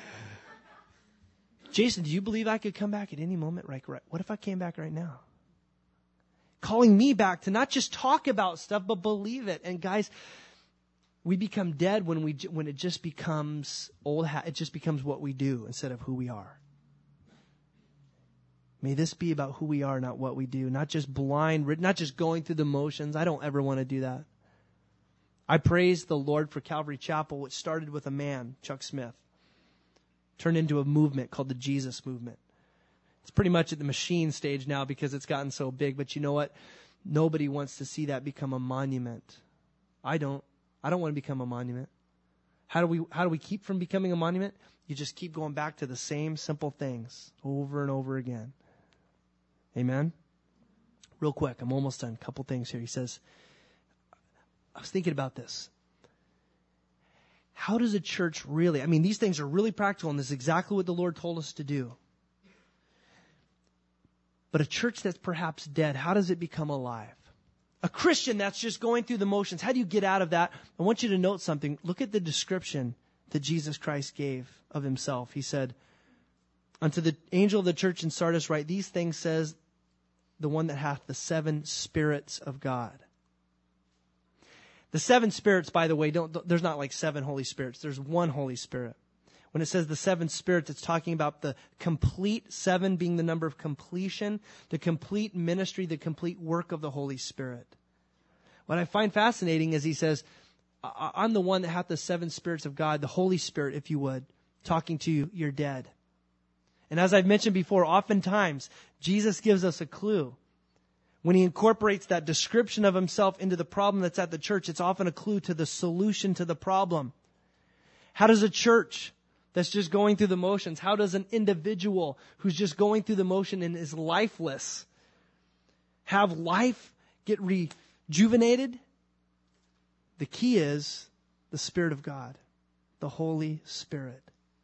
Jason, do you believe I could come back at any moment? Right, right. What if I came back right now? Calling me back to not just talk about stuff, but believe it. And guys, we become dead when we when it just becomes old. Ha- it just becomes what we do instead of who we are. May this be about who we are, not what we do. Not just blind, not just going through the motions. I don't ever want to do that. I praise the Lord for Calvary Chapel, which started with a man, Chuck Smith, turned into a movement called the Jesus Movement. It's pretty much at the machine stage now because it's gotten so big. But you know what? Nobody wants to see that become a monument. I don't. I don't want to become a monument. How do we, how do we keep from becoming a monument? You just keep going back to the same simple things over and over again. Amen? Real quick, I'm almost done. A couple things here. He says, I was thinking about this. How does a church really, I mean, these things are really practical, and this is exactly what the Lord told us to do. But a church that's perhaps dead, how does it become alive? A Christian that's just going through the motions, how do you get out of that? I want you to note something. Look at the description that Jesus Christ gave of himself. He said, unto the angel of the church in Sardis write, these things says the one that hath the seven spirits of God. The seven spirits, by the way, don't, there's not like seven Holy Spirits. There's one Holy Spirit. When it says the seven spirits, it's talking about the complete, seven being the number of completion, the complete ministry, the complete work of the Holy Spirit. What I find fascinating is he says, I'm the one that hath the seven spirits of God, the Holy Spirit, if you would, talking to you, you're dead. And as I've mentioned before, oftentimes, Jesus gives us a clue. When he incorporates that description of himself into the problem that's at the church, it's often a clue to the solution to the problem. How does a church that's just going through the motions, how does an individual who's just going through the motion and is lifeless have life, get rejuvenated? The key is the Spirit of God, the Holy Spirit.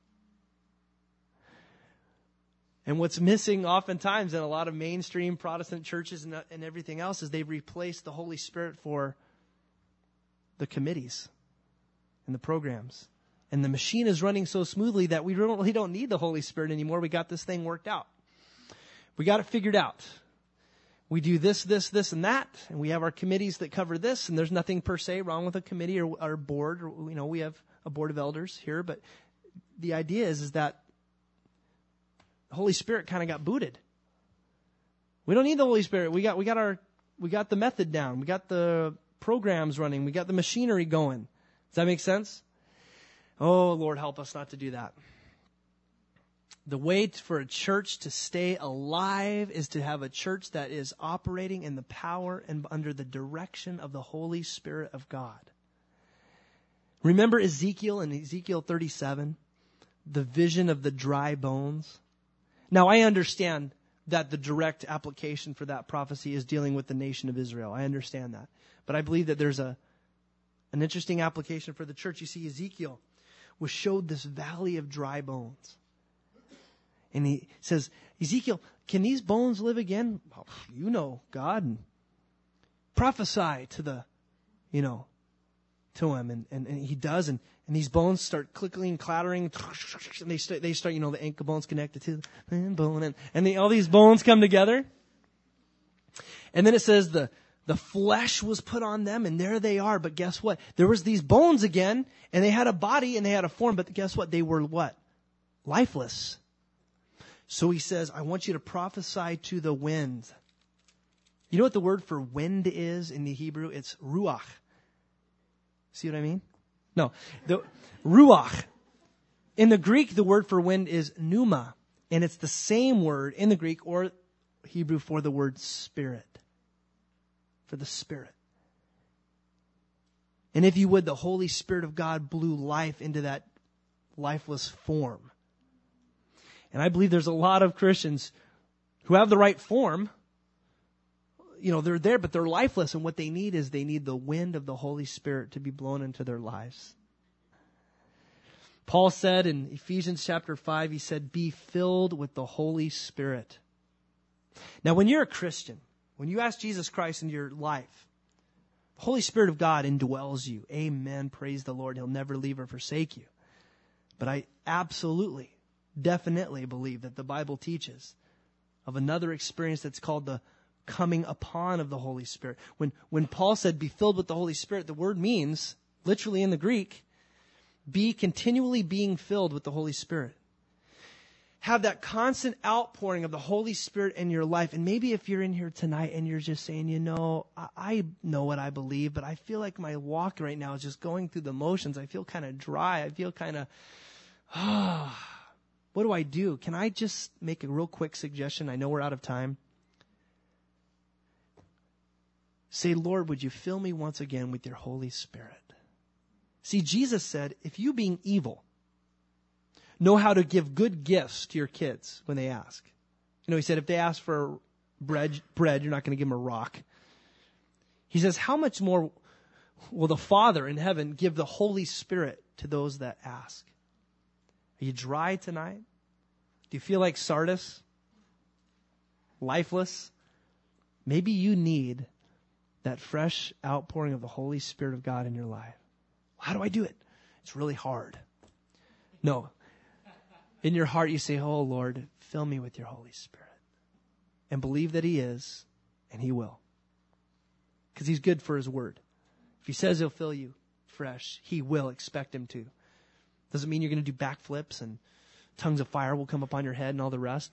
And what's missing oftentimes in a lot of mainstream Protestant churches and, and everything else is they've replaced the Holy Spirit for the committees and the programs. And the machine is running so smoothly that we don't, really don't need the Holy Spirit anymore. We got this thing worked out. We got it figured out. We do this, this, this, and that. And we have our committees that cover this. And there's nothing per se wrong with a committee or our board. Or, you know, we have a board of elders here. But the idea is, is that the Holy Spirit kind of got booted. We don't need the Holy Spirit. We got, we got our, we got the method down. We got the programs running. We got the machinery going. Does that make sense? Oh, Lord, help us not to do that. The way for a church to stay alive is to have a church that is operating in the power and under the direction of the Holy Spirit of God. Remember Ezekiel in Ezekiel thirty-seven? The vision of the dry bones? Now, I understand that the direct application for that prophecy is dealing with the nation of Israel. I understand that. But I believe that there's a an interesting application for the church. You see, Ezekiel was showed this valley of dry bones. And he says, Ezekiel, can these bones live again? Well, you know, God. And prophesy to the, you know, to him. And, and, and he does. And, and these bones start clickling, clattering. And they start, they start, you know, the ankle bones connected to the bone. And, and they, all these bones come together. And then it says the, the flesh was put on them. And there they are. But guess what? There was these bones again. And they had a body and they had a form. But guess what? They were what? Lifeless. So he says, I want you to prophesy to the wind. You know what the word for wind is in the Hebrew? It's ruach. See what I mean? No. The ruach. In the Greek, the word for wind is pneuma. And it's the same word in the Greek or Hebrew for the word spirit. For the spirit. And if you would, the Holy Spirit of God blew life into that lifeless form. And I believe there's a lot of Christians who have the right form. You know, they're there, but they're lifeless. And what they need is they need the wind of the Holy Spirit to be blown into their lives. Paul said in Ephesians chapter five, he said, be filled with the Holy Spirit. Now, when you're a Christian, when you ask Jesus Christ into your life, the Holy Spirit of God indwells you. Amen. Praise the Lord. He'll never leave or forsake you. But I absolutely definitely believe that the Bible teaches of another experience that's called the coming upon of the Holy Spirit. When, when Paul said, be filled with the Holy Spirit, the word means, literally in the Greek, be continually being filled with the Holy Spirit. Have that constant outpouring of the Holy Spirit in your life. And maybe if you're in here tonight and you're just saying, you know, I, I know what I believe, but I feel like my walk right now is just going through the motions. I feel kind of dry. I feel kind of, ah. What do I do? Can I just make a real quick suggestion? I know we're out of time. Say, Lord, would you fill me once again with your Holy Spirit? See, Jesus said, if you being evil know how to give good gifts to your kids when they ask. You know, he said, if they ask for bread, bread, you're not going to give them a rock. He says, how much more will the Father in heaven give the Holy Spirit to those that ask? Are you dry tonight? Do you feel like Sardis? Lifeless? Maybe you need that fresh outpouring of the Holy Spirit of God in your life. How do I do it? It's really hard. No. In your heart you say, oh Lord, fill me with your Holy Spirit. And believe that He is, and He will. Because He's good for His word. If He says He'll fill you fresh, He will. Expect Him to. Doesn't mean you're going to do backflips and tongues of fire will come upon your head and all the rest.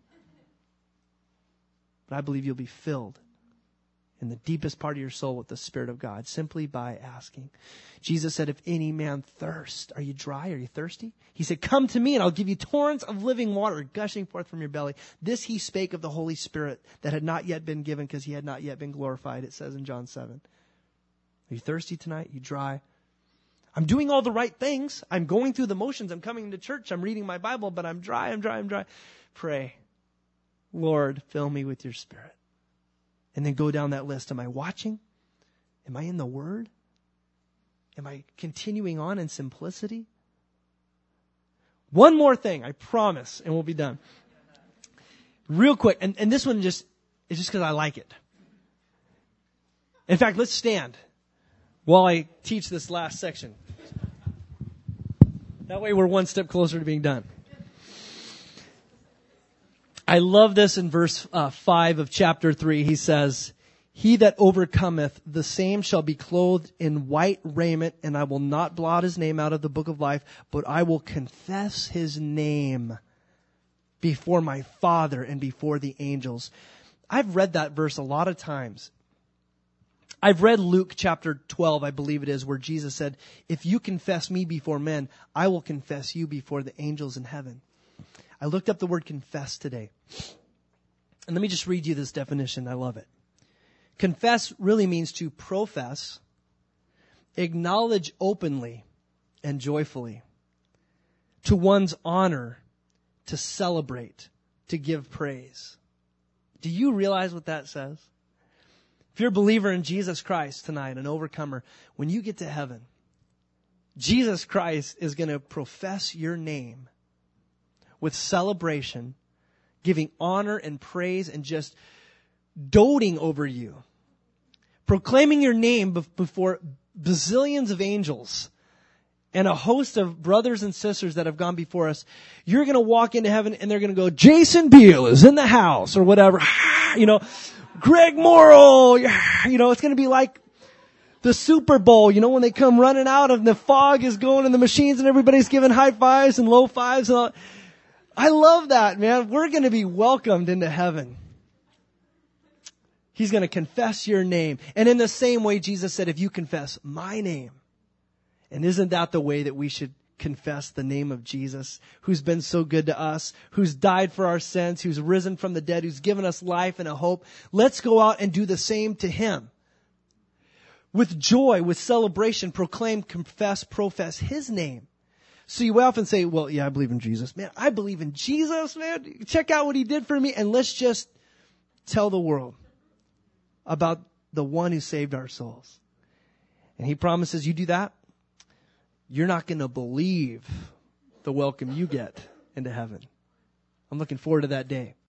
But I believe you'll be filled in the deepest part of your soul with the Spirit of God simply by asking. Jesus said, if any man thirst, are you dry? Are you thirsty? He said, come to me and I'll give you torrents of living water gushing forth from your belly. This He spake of the Holy Spirit that had not yet been given because He had not yet been glorified, it says in John seven. Are you thirsty tonight? Are you dry? I'm doing all the right things. I'm going through the motions. I'm coming to church. I'm reading my Bible, but I'm dry, I'm dry, I'm dry. Pray, Lord, fill me with your Spirit. And then go down that list. Am I watching? Am I in the Word? Am I continuing on in simplicity? One more thing, I promise, and we'll be done. Real quick, and, and this one just is just because I like it. In fact, let's stand while I teach this last section. That way we're one step closer to being done. I love this in verse uh, five of chapter three. He says, he that overcometh, the same shall be clothed in white raiment, and I will not blot his name out of the book of life, but I will confess his name before my Father and before the angels. I've read that verse a lot of times. I've read Luke chapter twelve, I believe it is, where Jesus said, if you confess me before men, I will confess you before the angels in heaven. I looked up the word confess today. And let me just read you this definition. I love it. Confess really means to profess, acknowledge openly and joyfully, to one's honor, to celebrate, to give praise. Do you realize what that says? If you're a believer in Jesus Christ tonight, an overcomer, when you get to heaven, Jesus Christ is going to profess your name with celebration, giving honor and praise and just doting over you, proclaiming your name before bazillions of angels and a host of brothers and sisters that have gone before us. You're going to walk into heaven and they're going to go, Jason Beal is in the house or whatever. You know, Greg Morrill, you know, it's going to be like the Super Bowl, you know, when they come running out and the fog is going in the machines and everybody's giving high fives and low fives and all. I love that, man. We're going to be welcomed into heaven. He's going to confess your name. And in the same way, Jesus said, if you confess my name, and isn't that the way that we should confess the name of Jesus, who's been so good to us, who's died for our sins, who's risen from the dead, who's given us life and a hope? Let's go out and do the same to him. With joy, with celebration, proclaim, confess, profess his name. So you often say, well, yeah, I believe in Jesus. Man, I believe in Jesus, man. Check out what he did for me. And let's just tell the world about the one who saved our souls. And he promises you do that, you're not going to believe the welcome you get into heaven. I'm looking forward to that day.